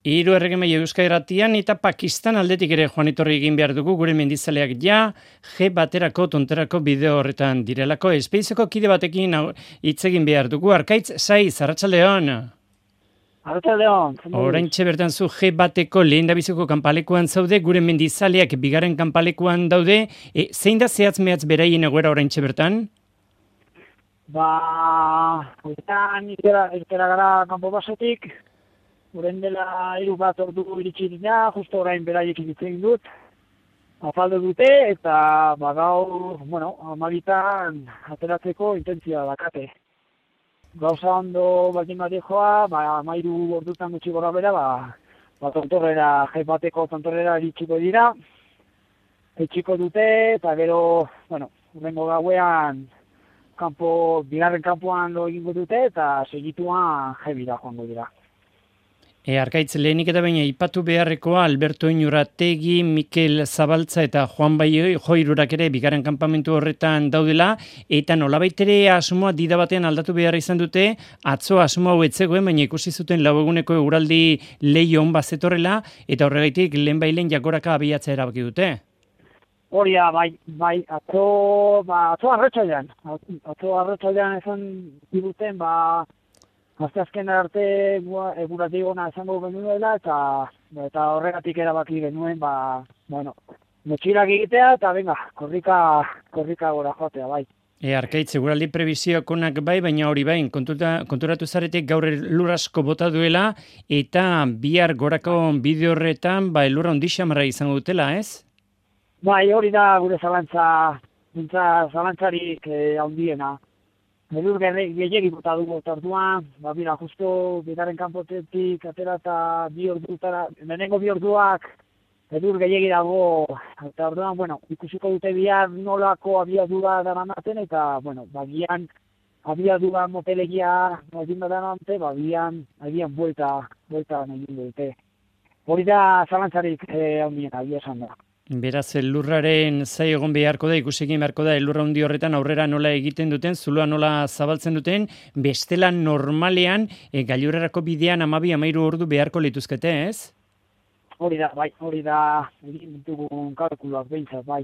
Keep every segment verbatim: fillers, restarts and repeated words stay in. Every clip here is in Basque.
Hiru erregimai Euskal Irratian eta Pakistan aldetik ere joan etorri egin behar dugu gure mendizaleak ja G baterako tonterako bideo horretan direlako. Espeizeko kide batekin hitz egin behar dugu. Arkaitz Saiz, arratsaldeon. Arratsaldeon. Oraintxe bertan zu G bateko lehendabiziko kanpalekuan zaude, gure mendizaleak bigarren kanpalekuan daude. E, zein da zehatz mehatz beraien egoera oraintxe bertan? Ba, urtean ikera, ikera gara kanpo basetik. Uren dela hiru bat ordu iritsi dira, justo orain beraiek egiten dut. Afaldu dute eta ba gaur, bueno, hamabitan ateratzeko intentzioa dakate. Gauza ondo baldin badejoa, ba hamairu ordutan gutxi gora bera, ba, ba tontorrera, G bateko tontorrera iritsiko dira. Etxiko dute eta gero, bueno, urrengo gauean kanpo, bigarren kanpoan lo egingo dute eta segituan G bira joango dira. E, Arkaitz, lehenik eta baina ipatu beharrekoa Alberto Iñurategi, Mikel Zabaltza eta Juan Bai Joirurak ere bigarren kanpamentu horretan daudela, eta nolabait ere asmoa dida batean aldatu behar izan dute, atzo asmoa hau etzegoen, baina ikusi zuten lau eguneko eguraldi lehion bazetorrela, eta horregaitik lehen bailen jakoraka abiatza erabaki dute. Hori da, bai, bai, atzo, ba, atzo arratsalean, atzo arratsalean esan diguten, ba, Azte arte egurati gona esango genuela eta eta horregatik erabaki genuen, ba, bueno, motxilak egitea eta venga, korrika, korrika gora joatea, bai. E, Arkaitz, eguraldi prebizioak onak bai, baina hori bain, kontuta, konturatu zaretek gaur elur asko bota duela eta bihar gorako bideo horretan, ba, elurra ondixamarra izango dutela, ez? Bai, hori da gure zalantza, zalantzarik eh, handiena. Elur gehiagi bota dugu orduan, ba bira, justo bigarren kanpotetik atera eta bi ordutara, lehenengo bi orduak elur gehiagi dago, eta orduan, bueno, ikusiko dute bihar nolako abiadura daramaten, eta, bueno, ba bian abiadura motelegia egin darante, ba bian, agian buelta, buelta egin dute. Hori da zalantzarik eh, handiena, egia esan da. Beraz, elurraren zai egon beharko da, ikusi egin beharko da, elurra handi horretan aurrera nola egiten duten, zuloa nola zabaltzen duten, bestela normalean, e, gailurrerako bidean amabi amairu ordu beharko lituzkete, ez? Hori da, bai, hori da, egin ditugun kalkuluak behintzat, bai.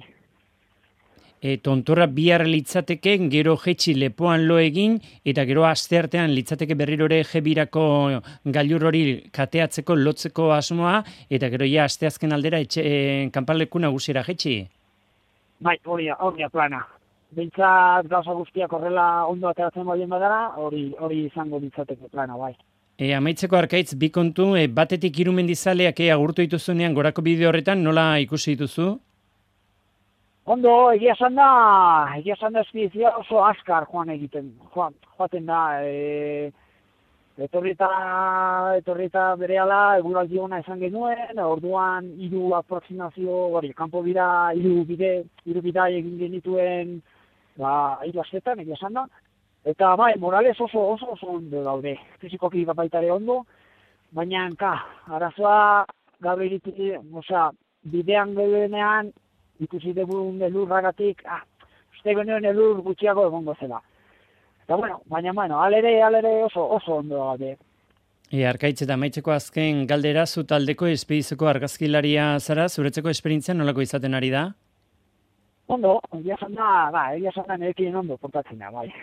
E, tontorra bihar litzateke, gero jetxi lepoan lo egin, eta gero asteartean litzateke berriro ere G-birako gailur hori kateatzeko, lotzeko asmoa, eta gero ja asteazken aldera etxe, e, kanpaleku nagusiera jetxi. Bai, hori da, hori da plana. Behintzat gauza guztiak horrela ondo ateratzen baien badara, hori hori izango litzateke plana, bai. E, amaitzeko Arkaitz, bi kontu, e, batetik hiru mendizaleak e, agurtu dituzunean gorako bideo horretan, nola ikusi dituzu? Ondo, egia esan da, egia esan da espedizioa oso askar joan egiten, joan, joaten da, e, etorrita, etorrita berehala eguraldi ona esan genuen, orduan hiru aproximazio, hori, kanpo bira, hiru bide, hiru bidai egin genituen, ba, hiru astetan, egia esan da, eta bai, morales oso, oso, oso ondo daude, fizikoki baitare ondo, baina, ka, arazoa gaur egiten, osea, bidean geudenean, ikusi dugun elurragatik, ah, uste genuen elur gutxiago egongo zela. Eta bueno, baina, bueno, alere, alere oso, oso ondo daude. E, Arkaitz, eta amaitzeko azken galdera, zu taldeko espedizeko argazkilaria zara, zuretzeko esperientzia nolako izaten ari da? Ondo, egia esan da, ba, egia esan da nirekin ondo portatzen da, bai.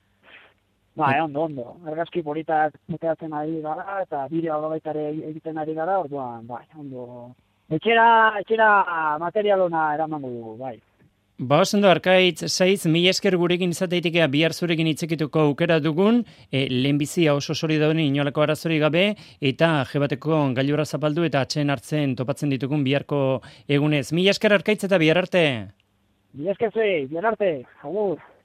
Bai, ondo, ondo. Argazki politak metatzen ari gara, eta bideo baitare egiten ari gara, orduan, bai, ondo. Etxera, etxera materialona eramango dugu, bai. Ba, osendo, Arkaitz Saiz, mila esker gurekin izateitekea bihar zurekin itzekituko aukera dugun, e, lehenbizia oso sori dauden inolako arazori gabe, eta G bateko gailurra zapaldu eta atxeen hartzen topatzen ditugun biharko egunez. Mila esker Arkaitz eta bihar arte. Mila esker zuei, bihar arte, agur.